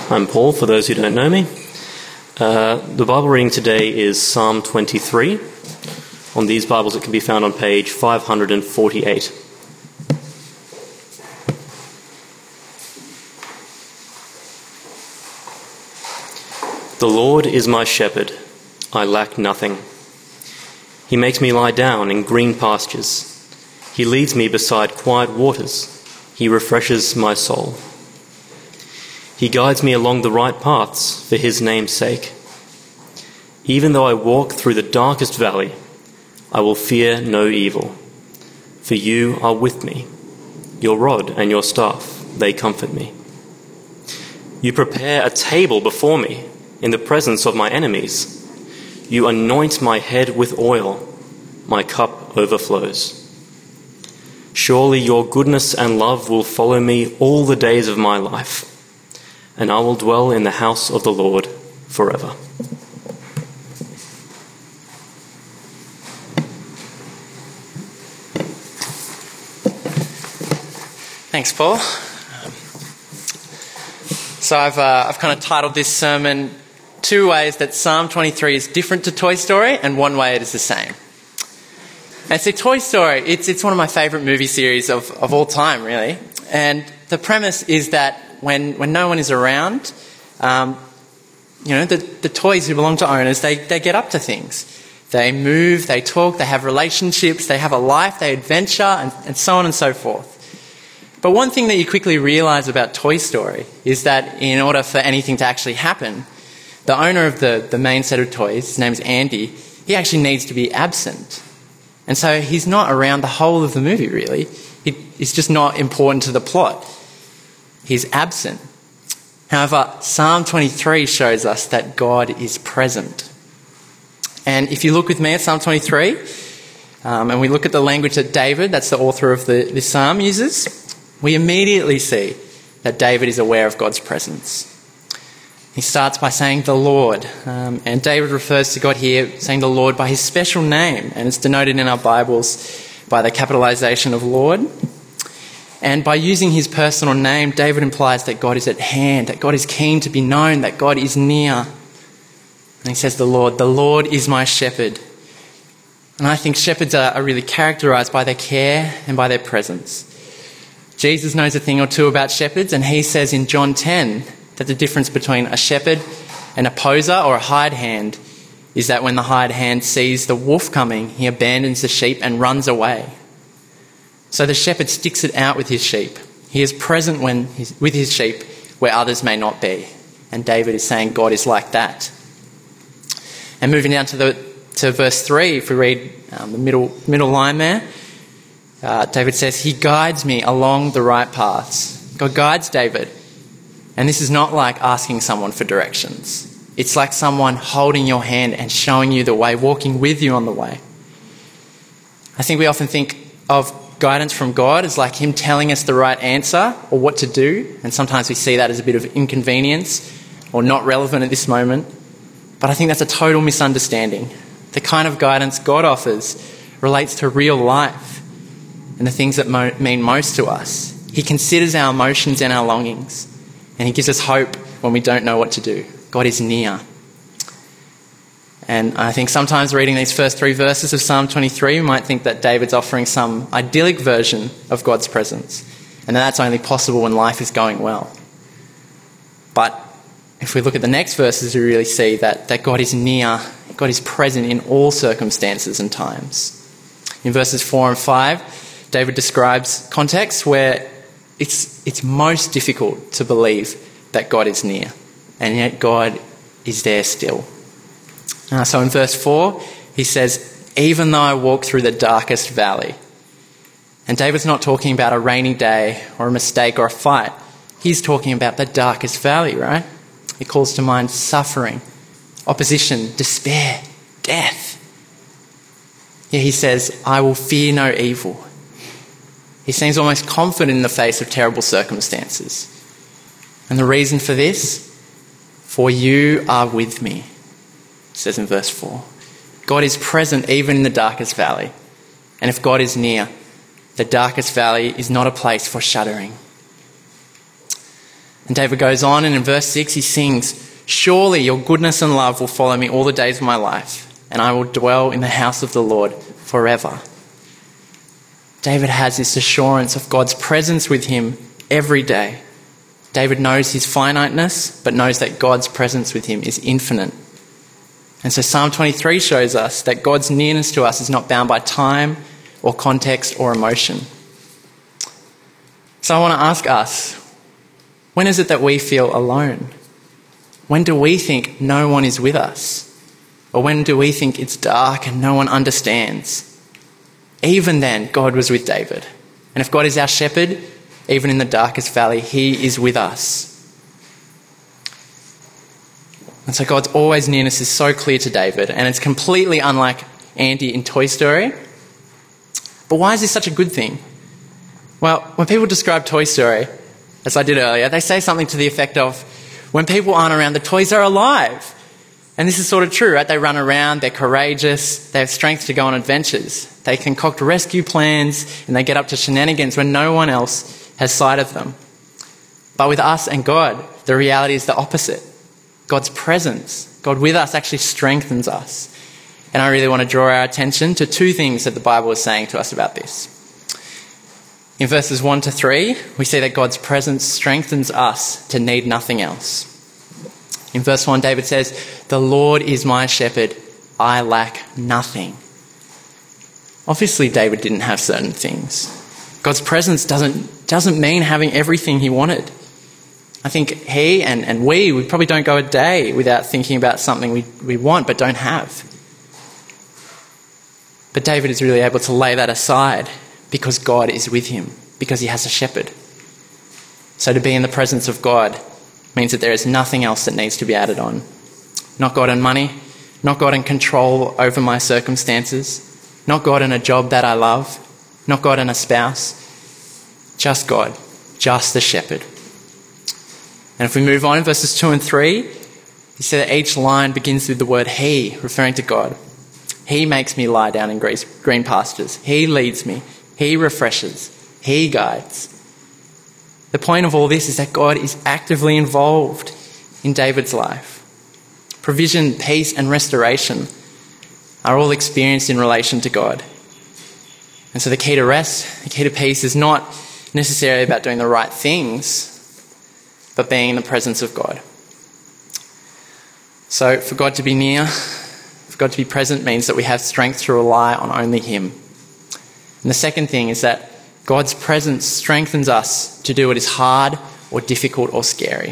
I'm Paul, for those who don't know me. The Bible reading today is Psalm 23. On these Bibles it can be found on page 548. The Lord is my shepherd, I lack nothing. He makes me lie down in green pastures. He leads me beside quiet waters. He refreshes my soul. He guides me along the right paths for his name's sake. Even though I walk through the darkest valley, I will fear no evil. For you are with me. Your rod and your staff, they comfort me. You prepare a table before me in the presence of my enemies. You anoint my head with oil. My cup overflows. Surely your goodness and love will follow me all the days of my life, and I will dwell in the house of the Lord forever. Thanks, Paul. So I've kind of titled this sermon two ways that Psalm 23 is different to Toy Story, and one way it is the same. And so Toy Story, it's one of my favourite movie series of all time, really. And the premise is that when no one is around, the toys who belong to owners, they get up to things. They move, they talk, they have relationships, they have a life, they adventure, and so on and so forth. But one thing that you quickly realise about Toy Story is that in order for anything to actually happen, the owner of the main set of toys, his name's Andy, he actually needs to be absent. And so he's not around the whole of the movie, really. He's just not important to the plot. He's absent. However, Psalm 23 shows us that God is present. And if you look with me at Psalm 23, and we look at the language that David, that's the author of this psalm, uses, we immediately see that David is aware of God's presence. He starts by saying the Lord, and David refers to God here saying the Lord by his special name, and it's denoted in our Bibles by the capitalization of Lord. And by using his personal name, David implies that God is at hand, that God is keen to be known, that God is near. And he says the Lord is my shepherd. And I think shepherds are really characterised by their care and by their presence. Jesus knows a thing or two about shepherds, and he says in John 10 that the difference between a shepherd and a poser or a hired hand is that when the hired hand sees the wolf coming, he abandons the sheep and runs away. So the shepherd sticks it out with his sheep. He is present with his sheep where others may not be. And David is saying God is like that. And moving down to verse 3, if we read the middle line there, David says, he guides me along the right paths. God guides David. And this is not like asking someone for directions. It's like someone holding your hand and showing you the way, walking with you on the way. I think we often think of guidance from God as like him telling us the right answer or what to do, and sometimes we see that as a bit of inconvenience or not relevant at this moment. But I think that's a total misunderstanding. The kind of guidance God offers relates to real life and the things that mean most to us. He considers our emotions and our longings, and he gives us hope when we don't know what to do. God is near. And I think sometimes reading these first three verses of Psalm 23, we might think that David's offering some idyllic version of God's presence, and that's only possible when life is going well. But if we look at the next verses, we really see that God is near, God is present in all circumstances and times. In verses 4 and 5, David describes contexts where it's most difficult to believe that God is near, and yet God is there still. So in verse 4, he says, even though I walk through the darkest valley. And David's not talking about a rainy day or a mistake or a fight. He's talking about the darkest valley, right? He calls to mind suffering, opposition, despair, death. Yet he says, I will fear no evil. He seems almost confident in the face of terrible circumstances. And the reason for this? For you are with me, it says in verse 4. God is present even in the darkest valley. And if God is near, the darkest valley is not a place for shuddering. And David goes on, and in verse 6 he sings, "Surely your goodness and love will follow me all the days of my life, and I will dwell in the house of the Lord forever." David has this assurance of God's presence with him every day. David knows his finiteness, but knows that God's presence with him is infinite. And so Psalm 23 shows us that God's nearness to us is not bound by time or context or emotion. So I want to ask us, when is it that we feel alone? When do we think no one is with us? Or when do we think it's dark and no one understands? Even then, God was with David. And if God is our shepherd, even in the darkest valley, he is with us. And so God's always nearness is so clear to David, and it's completely unlike Andy in Toy Story. But why is this such a good thing? Well, when people describe Toy Story, as I did earlier, they say something to the effect of, when people aren't around, the toys are alive. And this is sort of true, right? They run around, they're courageous, they have strength to go on adventures. They concoct rescue plans, and they get up to shenanigans when no one else has sight of them. But with us and God, the reality is the opposite. God's presence, God with us, actually strengthens us. And I really want to draw our attention to two things that the Bible is saying to us about this. In verses 1 to 3, we see that God's presence strengthens us to need nothing else. In verse 1, David says, "The Lord is my shepherd, I lack nothing." Obviously, David didn't have certain things. God's presence doesn't mean having everything he wanted. I think he and we probably don't go a day without thinking about something we want but don't have. But David is really able to lay that aside because God is with him, because he has a shepherd. So to be in the presence of God means that there is nothing else that needs to be added on. Not God and money, not God and control over my circumstances, not God and a job that I love, not God and a spouse, just God, just the shepherd. And if we move on in verses 2 and 3, you see that each line begins with the word he, referring to God. He makes me lie down in green pastures. He leads me. He refreshes. He guides. The point of all this is that God is actively involved in David's life. Provision, peace, and restoration are all experienced in relation to God. And so the key to rest, the key to peace is not necessarily about doing the right things, but being in the presence of God. So for God to be near, for God to be present means that we have strength to rely on only him. And the second thing is that God's presence strengthens us to do what is hard or difficult or scary.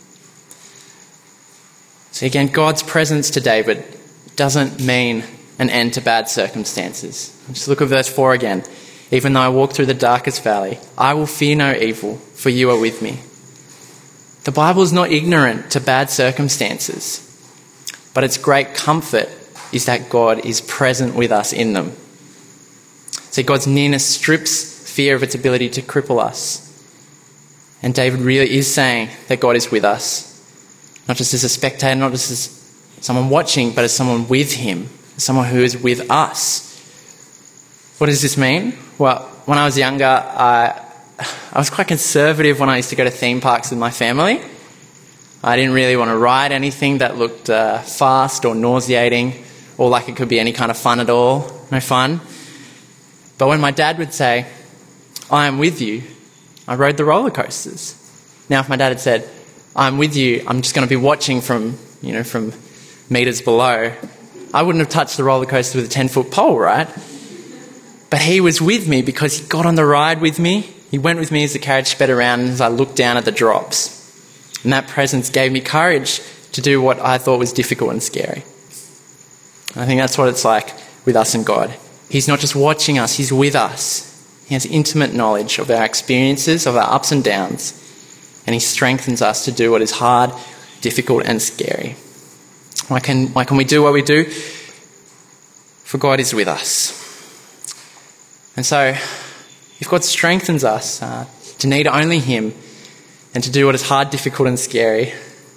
So again, God's presence to David doesn't mean an end to bad circumstances. Just look at verse 4 again. "Even though I walk through the darkest valley, I will fear no evil, for you are with me." The Bible is not ignorant to bad circumstances, but its great comfort is that God is present with us in them. See, God's nearness strips fear of its ability to cripple us. And David really is saying that God is with us, not just as a spectator, not just as someone watching, but as someone with him, someone who is with us. What does this mean? Well, when I was younger, I was quite conservative when I used to go to theme parks with my family. I didn't really want to ride anything that looked fast or nauseating or like it could be any kind of fun at all. No fun. But when my dad would say, "I am with you," I rode the roller coasters. Now, if my dad had said, "I'm with you, I'm just going to be watching from meters below," I wouldn't have touched the roller coaster with a 10-foot pole, right? But he was with me because he got on the ride with me. He went with me as the carriage sped around and as I looked down at the drops. And that presence gave me courage to do what I thought was difficult and scary. And I think that's what it's like with us and God. He's not just watching us, he's with us. He has intimate knowledge of our experiences, of our ups and downs, and he strengthens us to do what is hard, difficult, and scary. Why can we do what we do? For God is with us. And so, if God strengthens us to need only him and to do what is hard, difficult, and scary,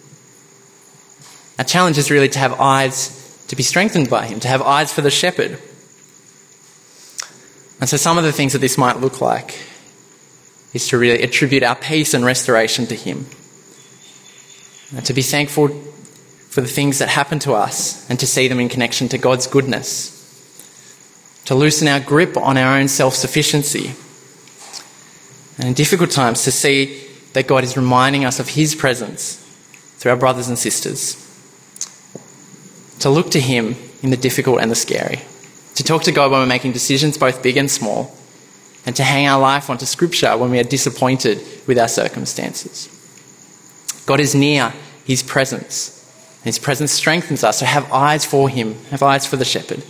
our challenge is really to have eyes to be strengthened by him, to have eyes for the shepherd. And so some of the things that this might look like is to really attribute our peace and restoration to him. to be thankful for the things that happen to us and to see them in connection to God's goodness, to loosen our grip on our own self-sufficiency, and in difficult times to see that God is reminding us of his presence through our brothers and sisters, to look to him in the difficult and the scary, to talk to God when we're making decisions both big and small, and to hang our life onto Scripture when we are disappointed with our circumstances. God is near, his presence, and his presence strengthens us, so have eyes for him, have eyes for the shepherd.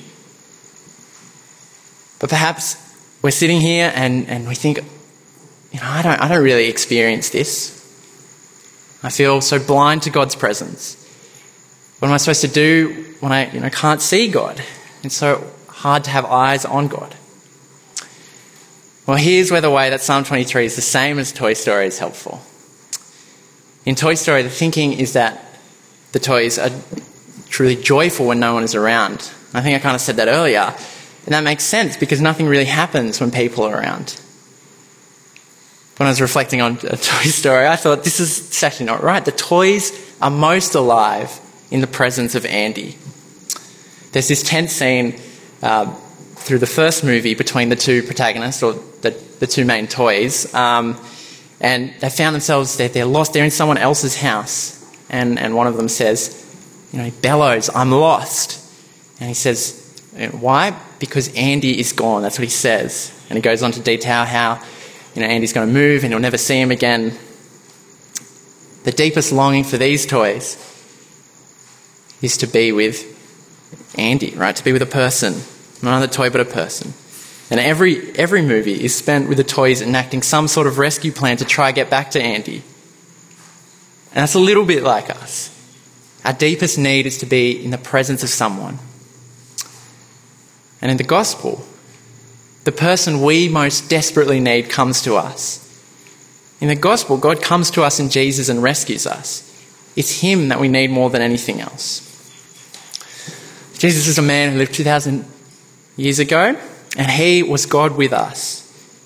But perhaps we're sitting here and we think, I don't really experience this. I feel so blind to God's presence. What am I supposed to do when I can't see God? It's so hard to have eyes on God. Well, here's where the way that Psalm 23 is the same as Toy Story is helpful. In Toy Story, the thinking is that the toys are truly joyful when no one is around. I think I kind of said that earlier. And that makes sense because nothing really happens when people are around. When I was reflecting on a Toy Story, I thought this is actually not right. The toys are most alive in the presence of Andy. There's this tense scene through the first movie between the two protagonists, or the two main toys, and they found themselves, they're lost, they're in someone else's house, and one of them says, he bellows, "I'm lost." And he says, "Why? Because Andy is gone." That's what he says. And he goes on to detail how Andy's going to move and he'll never see him again. The deepest longing for these toys is to be with Andy, right? To be with a person. Not another toy, but a person. And every movie is spent with the toys enacting some sort of rescue plan to try get back to Andy. And that's a little bit like us. Our deepest need is to be in the presence of someone. And in the gospel, the person we most desperately need comes to us. In the gospel, God comes to us in Jesus and rescues us. It's him that we need more than anything else. Jesus is a man who lived 2,000 years ago, and he was God with us.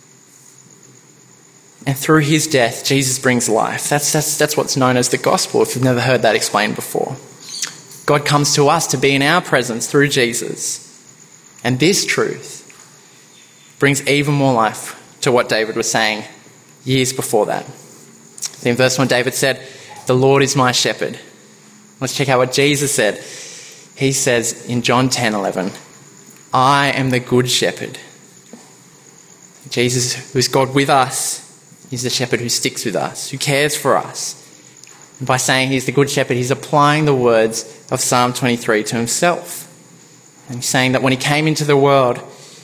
And through his death, Jesus brings life. That's what's known as the gospel, if you've never heard that explained before. God comes to us to be in our presence through Jesus. And this truth brings even more life to what David was saying years before that. In verse 1, David said, "The Lord is my shepherd." Let's check out what Jesus said. He says in John 10:11, "I am the good shepherd." Jesus, who is God with us, is the shepherd who sticks with us, who cares for us. And by saying he's the good shepherd, he's applying the words of Psalm 23 to himself. And he's saying that when he came into the world,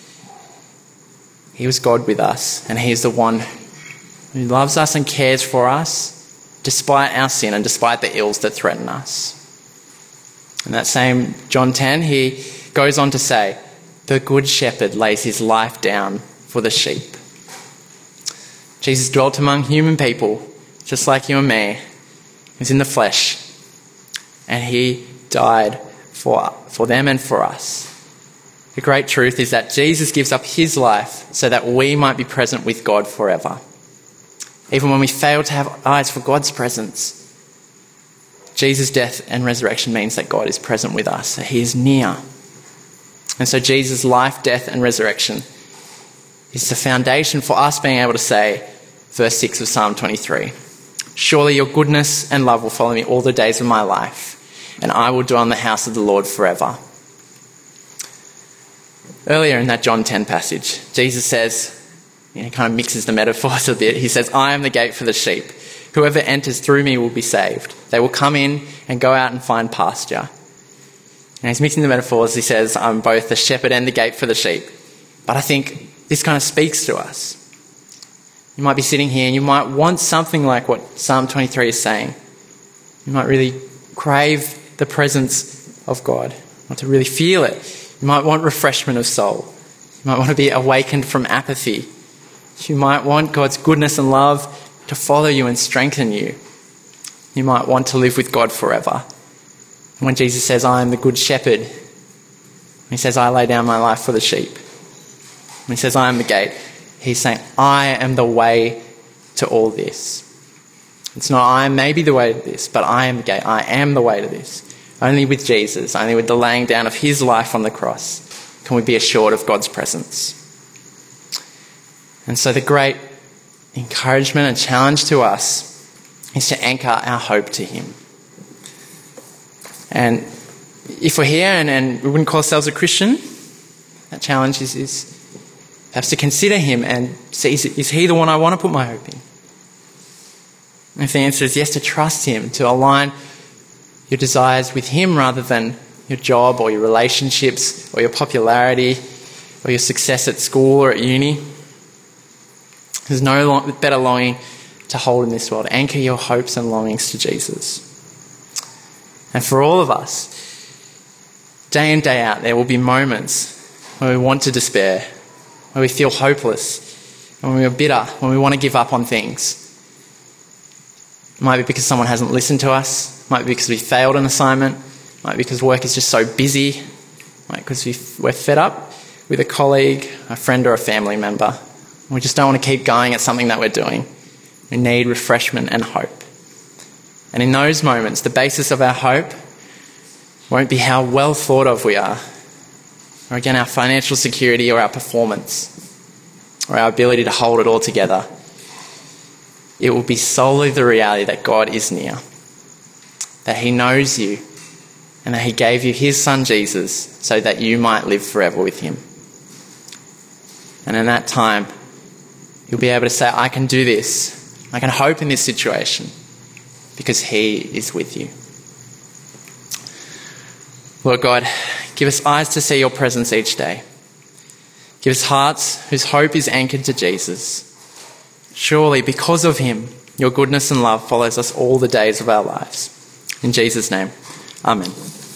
he was God with us, and he is the one who loves us and cares for us despite our sin and despite the ills that threaten us. In that same John 10, he goes on to say, "The good shepherd lays his life down for the sheep." Jesus dwelt among human people, just like you and me. He was in the flesh, and he died for them and for us. The great truth is that Jesus gives up his life so that we might be present with God forever. Even when we fail to have eyes for God's presence, Jesus' death and resurrection means that God is present with us, that he is near. And so Jesus' life, death and resurrection is the foundation for us being able to say, verse 6 of Psalm 23, "Surely your goodness and love will follow me all the days of my life, and I will dwell in the house of the Lord forever." Earlier in that John 10 passage, Jesus says, he kind of mixes the metaphors a bit. He says, "I am the gate for the sheep. Whoever enters through me will be saved. They will come in and go out and find pasture." And he's mixing the metaphors. He says, "I'm both the shepherd and the gate for the sheep." But I think this kind of speaks to us. You might be sitting here and you might want something like what Psalm 23 is saying. You might really crave the presence of God, want to really feel it. You might want refreshment of soul. You might want to be awakened from apathy. You might want God's goodness and love to follow you and strengthen you. You might want to live with God forever. And when Jesus says, "I am the good shepherd," he says, "I lay down my life for the sheep." When he says, "I am the gate," he's saying, "I am the way to all this." It's not I may be the way to this, but I am the way to this. Only with Jesus, only with the laying down of his life on the cross, can we be assured of God's presence. And so the great encouragement and challenge to us is to anchor our hope to him. And if we're here and we wouldn't call ourselves a Christian, that challenge is perhaps to consider him and see, is he the one I want to put my hope in? And if the answer is yes, to trust him, to align your desires with him rather than your job or your relationships or your popularity or your success at school or at uni. There's no better longing to hold in this world. Anchor your hopes and longings to Jesus. And for all of us, day in, day out, there will be moments where we want to despair, where we feel hopeless, when we are bitter, when we want to give up on things. It might be because someone hasn't listened to us. It might be because we failed an assignment. It might be because work is just so busy. It might be because we're fed up with a colleague, a friend or a family member. And we just don't want to keep going at something that we're doing. We need refreshment and hope. And in those moments, the basis of our hope won't be how well thought of we are, or again, our financial security or our performance, or our ability to hold it all together. It will be solely the reality that God is near, that he knows you, and that he gave you his son Jesus so that you might live forever with him. And in that time, you'll be able to say, I can do this. I can hope in this situation because he is with you. Lord God, give us eyes to see your presence each day. Give us hearts whose hope is anchored to Jesus. Surely, because of him, your goodness and love follows us all the days of our lives. In Jesus' name, amen.